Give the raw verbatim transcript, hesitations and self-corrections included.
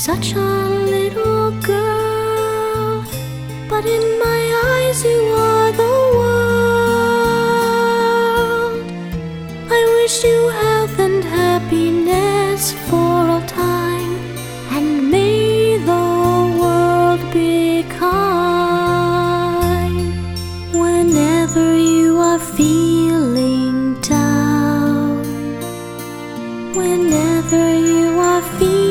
such a little girl, but in my eyes you are the world. I wish you health and happiness for all time, and may the world be kind. Whenever you are feeling down, whenever you are feeling